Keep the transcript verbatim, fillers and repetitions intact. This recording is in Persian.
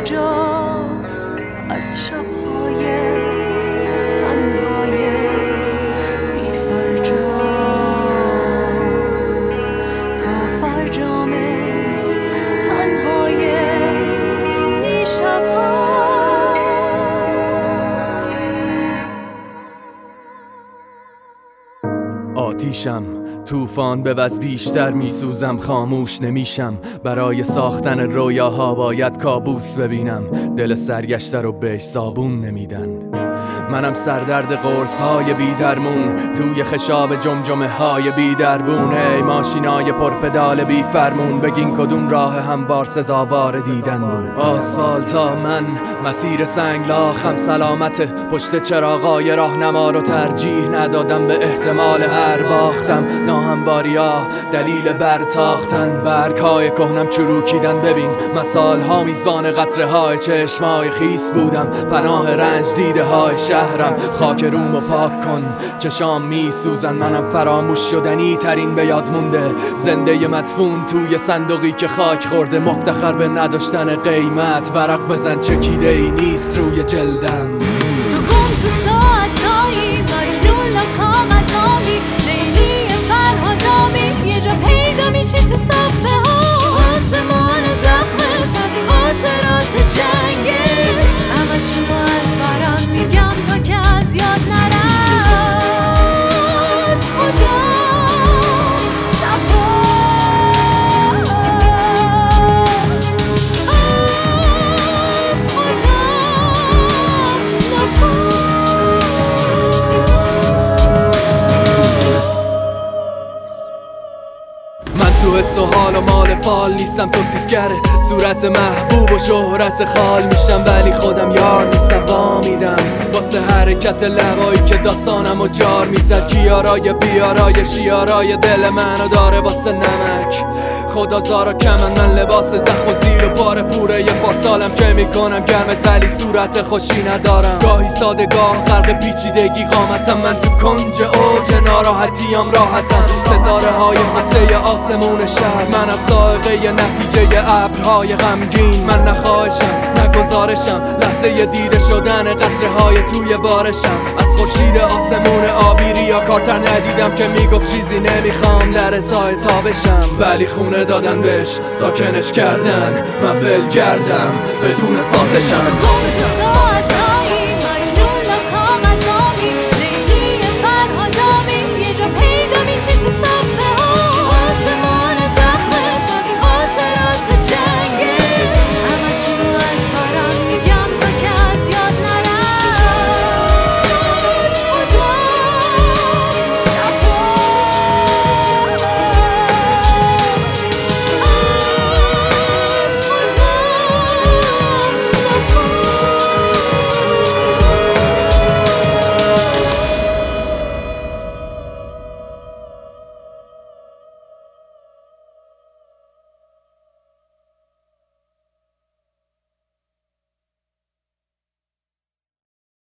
کجاست از شب‌های تنهای بی فرجام تا فرجام تنهای دیشب‌ها. آتیشم طوفان به وز بیشتر میسوزم، خاموش نمیشم. برای ساختن رویاها باید کابوس ببینم. دل سرگشته رو بهش صابون نمیدن. منم سردرد قرص های بی درمون توی خشاب جمجمه های بی دربون. ای ماشینای پرپدال بی فرمون، بگین کدوم راه هموار سزاوار دیدن بود. آسفالتا من مسیر سنگلاخم سلامت پشت چراغای راهنما رو ترجیح ندادم به احتمال هر باختم. ناهمواریا دلیل برتاختن، برگ های کهنم چروکیدن. ببین مسال ها میزبان قطره های چشمای خیس بودم. پناه رنج دیده های شهرم، خاک رومو پاک کن چشام میسوزن. منم فراموش شدنی ترین به یاد مونده، زنده مدفون توی صندوقی که خاک خورده. مفتخر به نداشتن قیمت، ورق بزن چکیده ای نیست روی جلدم. تو گم تو ساعتایی مجنون لکام ازامی، لیلی فرهادامی یه جا پیدا میشی تو صفحه ها. آسمان زخمت از خاطرات جنگت، همشونو از برم میگم تا که از یاد نرم. از خدا نپرس، از خدا نپرس. من تو حس و حال و مال فال نیستم توصیفگره، صورت محبوب و شهرت خال میشم ولی خودم یار نیستم. وامیدم واسه حرکت لبایی که داستانم و جار میزد. کیارای بیارای شیارای دل منو داره واسه نمک. خدا زارا کمن من لباس زخم و زیر و پاره پوره یه پارسالم که میکنم گرمت ولی صورت خوشی ندارم. گاهی ساده گاه غرق پیچیدگی قامتم، من تو کنج اوج ناراحتیم راحتم. ستاره های خفته آسمون شهر، منم سائقه نتیجه ابرهای غمگین. من نخواهشم نگذارشم، لحظه دیده شدن قطره های توی بارشم. از خورشید آسمون آبی ریا کارتر ندیدم که میگفت چیزی نمیخوام لرزای تابشم. ولی خونه دادن بهش ساکنش کردن، من ول کردم بدون سازشم.